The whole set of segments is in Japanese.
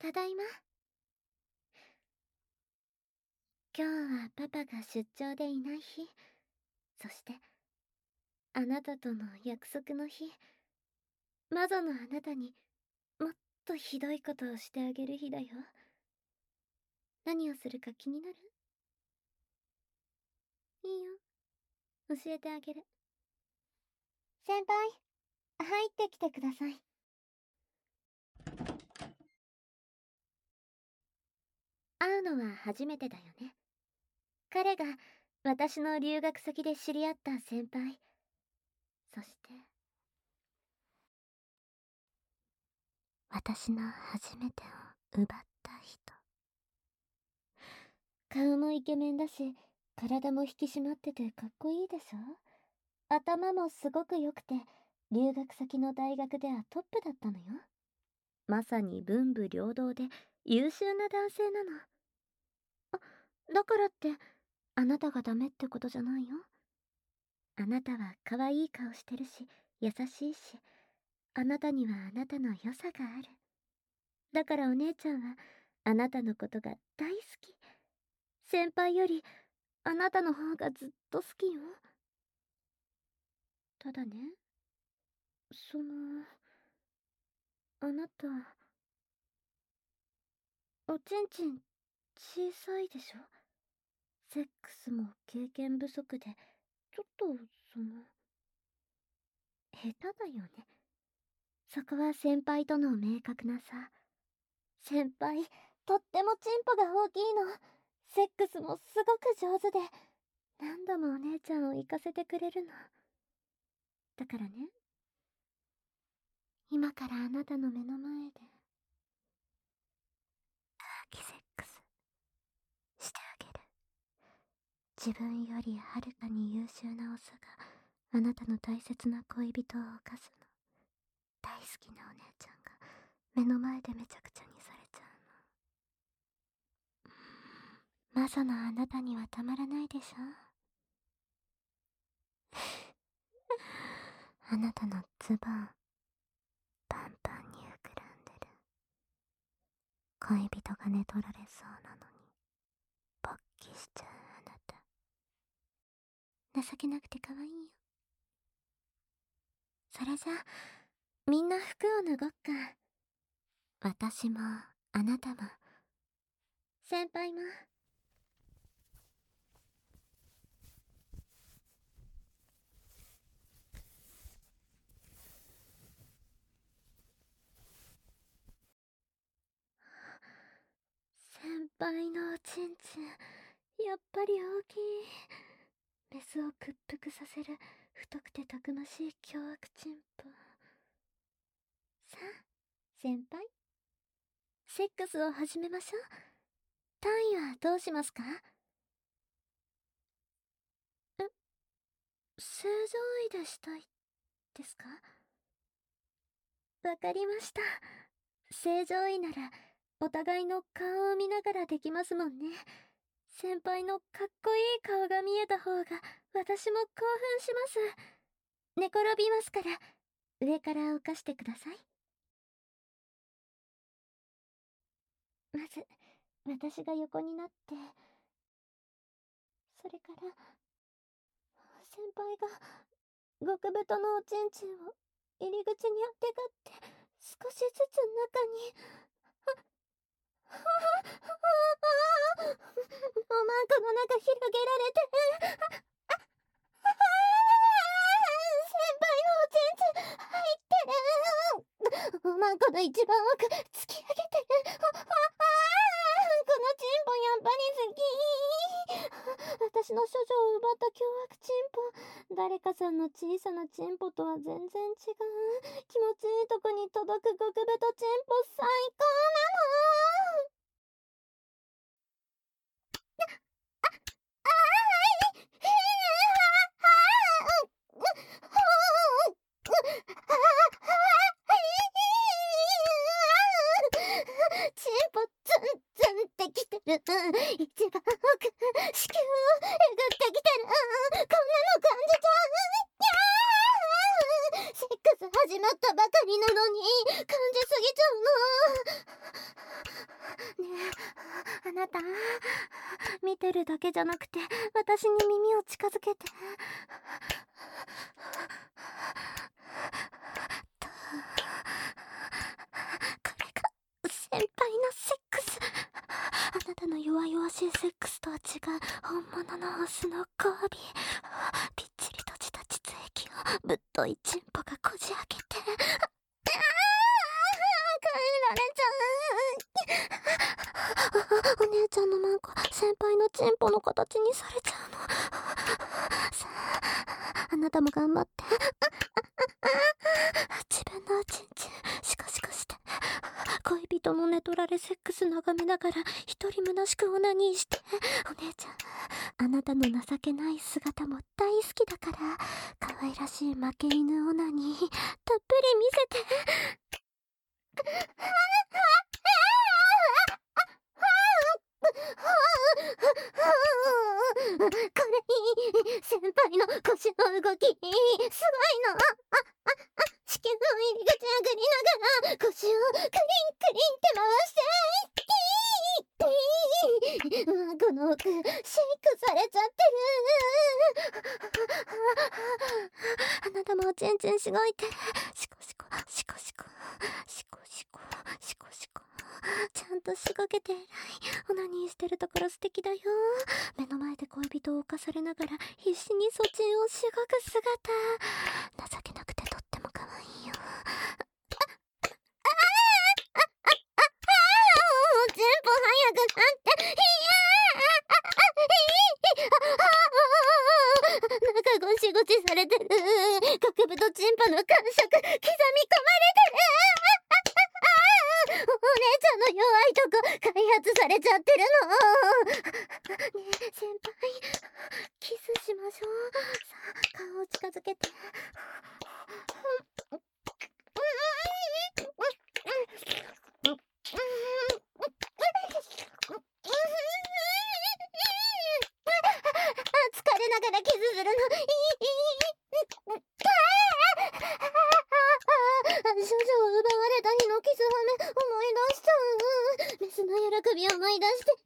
ただいま。今日はパパが出張でいない日。そして、あなたとの約束の日。魔女のあなたにもっとひどいことをしてあげる日だよ。何をするか気になる？いいよ。教えてあげる。先輩、入ってきてください。会うのは初めてだよね。彼が私の留学先で知り合った先輩。そして、私の初めてを奪った人。顔もイケメンだし、体も引き締まっててかっこいいでしょ？頭もすごく良くて、留学先の大学ではトップだったのよ。まさに文武両道で優秀な男性なの。だからって、あなたがダメってことじゃないよ。あなたは可愛い顔してるし、優しいし、あなたにはあなたの良さがある。だからお姉ちゃんは、あなたのことが大好き。先輩より、あなたの方がずっと好きよ。ただね、あなた、おちんちん、小さいでしょ？セックスも経験不足で、ちょっと、下手だよね。そこは先輩との明確な差。先輩、とってもチンポが大きいの。セックスもすごく上手で、何度もお姉ちゃんを行かせてくれるの。だからね、今からあなたの目の前で、空気セックスしてあげる。自分よりはるかに優秀なオスがあなたの大切な恋人を犯すの。大好きなお姉ちゃんが目の前でめちゃくちゃにされちゃうの。魔女のあなたにはたまらないでしょ？あなたのズボンパンパンに膨らんでる。恋人が寝取られそうなのに勃起しちゃうあなた。情けなくて可愛いよ。それじゃみんな服を脱ごっか。私もあなたも先輩も。先輩のおちんちん、やっぱり大きい。メスを屈服させる太くてたくましい凶悪チンポ。さあ、先輩。セックスを始めましょう。単位はどうしますか？正常位でしたいですか？わかりました。正常位ならお互いの顔を見ながらできますもんね。先輩のかっこいい顔が見えた方が私も興奮します。寝転びますから、上から犯してください。まず、私が横になって、それから、先輩が極太のおちんちんを入り口にあてがって、少しずつ中に、おまんこの中広げられて、先輩のおちんちん入ってる。おまんこの一番奥突き上げてる。このチンポやっぱり好き。私の処女を奪った凶悪チンポ。誰かさんの小さなチンポとは全然違う。気持ちいいとこに届く極太チンポ最高なの。チンポツンツンってきてる。一番奥、子宮をえぐってきてる。こんなの感じちゃう。セックス始まったばかりなのに感じすぎちゃうの。 けじゃなくて私に耳を近づけて。これが先輩のセックス。あなたの弱々しいセックスとは違う本物のオスの交尾。ぴっちり閉じた膣液をぶっといチンポがこじ開けて、お姉ちゃんのマンコ先輩のチンポの形にされちゃうの。さあ、あなたも頑張って。自分のおちんちんシコシコして、恋人の寝取られセックス眺めながら一人虚しくオナニーして。お姉ちゃん、あなたの情けない姿も大好きだから、可愛らしい負け犬オナニーたっぷり見せて。これいい。先輩の腰の動きすごいの。子宮の入り口上がりながら腰をクリンクリンって回して、この奥シェイクされちゃってる。あなたもおちんちんしごいて。シコシコシコシコシコシコシコシコ。ちゃんとしごけて偉い。オナニーしてるところ素敵だよ。目の前で恋人を犯されながら必死にそちんをしごく姿、情けなくてとっても可愛いよ。全部早くなって。中ゴシゴシされてる。極部とチンポの感触刻み込まれてる。お姉ちゃんの弱いとこ開発されちゃってるの。ねえ先輩、キスしましょう。さあ、顔を近づけて。疲れながらキスするの。少女を奪われた日のキスハメ思い出しちゃう。メスの喜びを思い出して。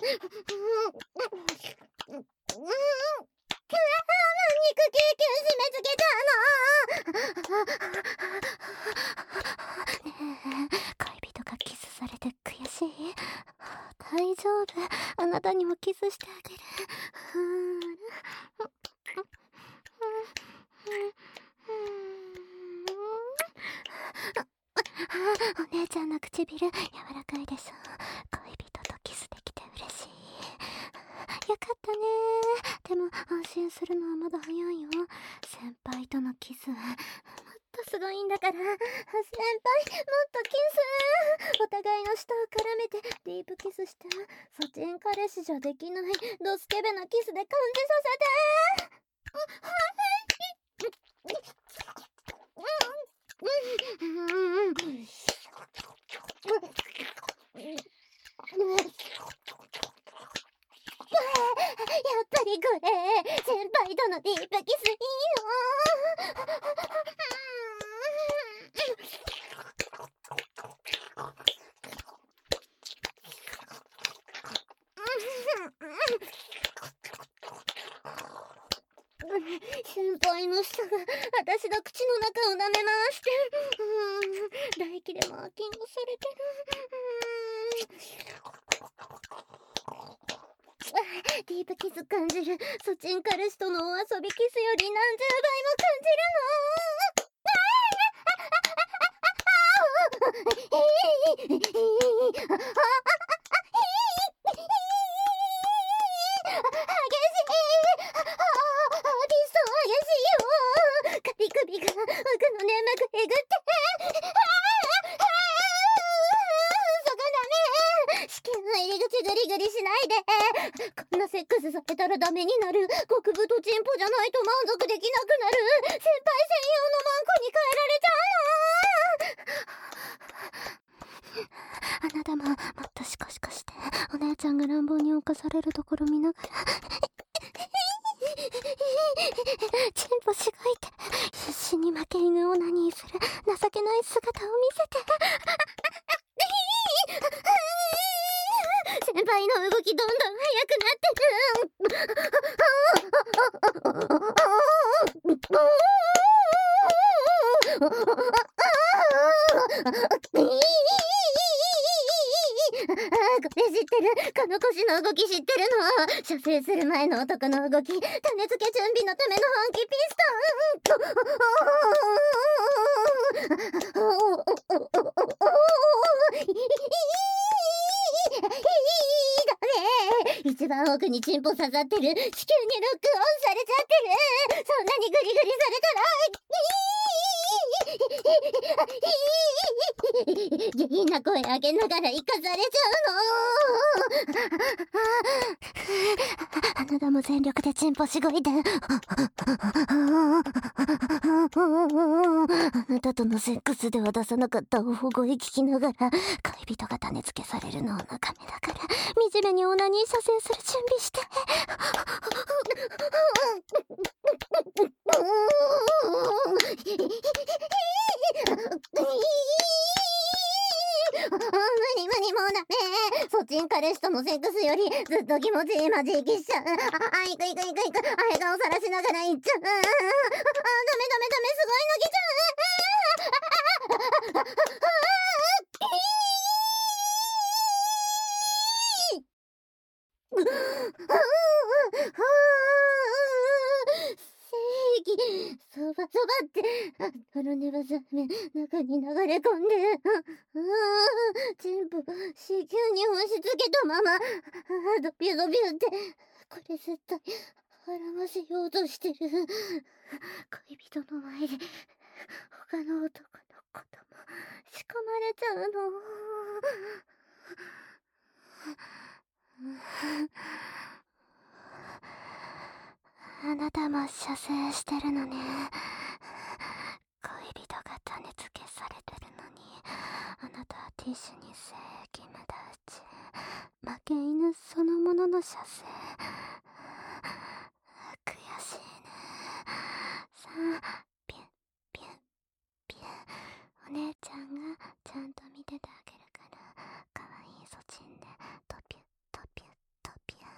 肉救急締め付けたの。ねえ、恋人がキスされて悔しい？大丈夫、あなたにもキスしてあげる。お姉ちゃんの唇柔らかいでしょ。恋人とキスできて嬉しい。よかったね。でも安心するのはまだ早いよ。先輩とのキスはもっとすごいんだから。先輩、もっとキス。お互いの舌を絡めてディープキスして。そちん彼氏じゃできないドスケベなキスで感じさせて。やっぱりこれ先輩とのディープキスいいの。先輩の舌が私の口の中を舐め回して。唾液でマーキングされてる。ディープキス感じる。そちん彼氏とのお遊びキスより何十倍も感じるの。首が奥の粘膜えぐって。そこダメ。子宮の入り口グリグリしないで。こんなセックスされたらダメになる。極太チンポじゃないと満足できなくなる。先輩専用のマンコに変えられちゃうの。あなたももっとシコシコして。お姉ちゃんが乱暴に侵されるところ見ながらチンポしごいて必死に負け犬オナニーする情けない姿を見せて。先輩の動きどんどん速くなってる。 これ知ってる。この腰の動き知ってるの。射精する前の男の動き。種付け準備のための本気ピストン。一番奥にチンポ刺さってる。地球にロックオンされちゃってる。そんなにグリグリされたら下品な声上げながら生かされちゃうの。あなたも全力でチンポしごいて。あなたとのセックスでは出さなかった大声聞きながら恋人が種付けされるのを眺めながら惨めにオナニー射精する準備して。無理もうダメ。そっちん彼氏とのセックスよりずっと気持ちいいマジ息しちゃう。行く。あれ顔さらしながら行っちゃう。ダメ、すごい泣きちゃう。正義、そばって泥ネバザメ中に流れ込んで、全部子宮に押し付けたままドビュって、これ絶対払わせようとしてる。恋人の前で他の男の子とも仕込まれちゃうの。あなたも射精してるのね。恋人が種付けされてるのにあなたはティッシュに精液無駄打ち。負け犬そのものの射精。悔しいね。さあピュンピュンピュン。お姉ちゃんがちゃんと見ててあげるからかわいいそちんでトピュットピュットピュン。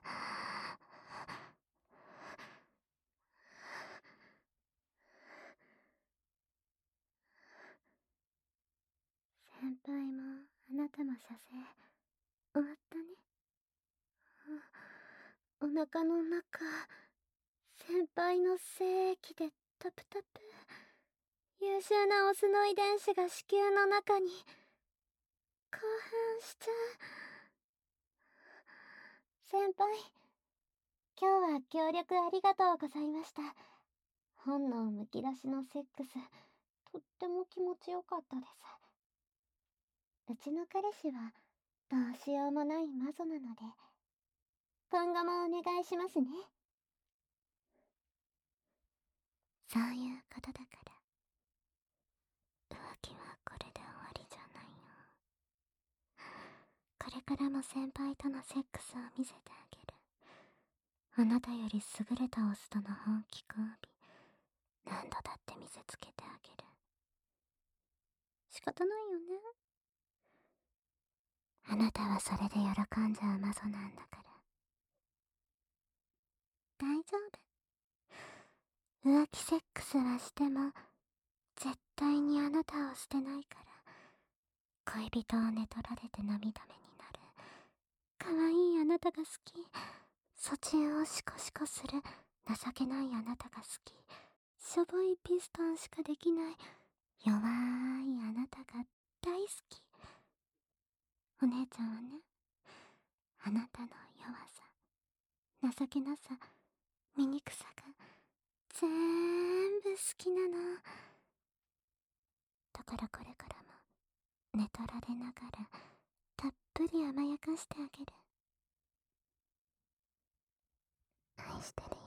先輩もあなたも射精終わったね。お腹の中先輩の精液でタプタプ。優秀なオスの遺伝子が子宮の中に興奮しちゃう。先輩、今日は協力ありがとうございました。本能むき出しのセックス、とっても気持ちよかったです。うちの彼氏はどうしようもないマゾなので、今後もお願いしますね。そういうことだから。浮気はこれで終わりじゃないよ。これからも先輩とのセックスを見せてあげる。あなたより優れたオスとの本気交尾、何度だって見せつけてあげる。仕方ないよね。あなたはそれで喜んじゃうマゾなんだから。大丈夫。浮気セックスはしても絶対にあなたを捨てないから。恋人を寝取られて涙目になる可愛いあなたが好き。そちんをシコシコする情けないあなたが好き。しょぼいピストンしかできない弱いあなたが大好き。お姉ちゃんはね、あなたの弱さ、情けなさ、醜さが全部好きなの。だからこれからも寝取られながらたっぷり甘やかしてあげる。愛してるよ。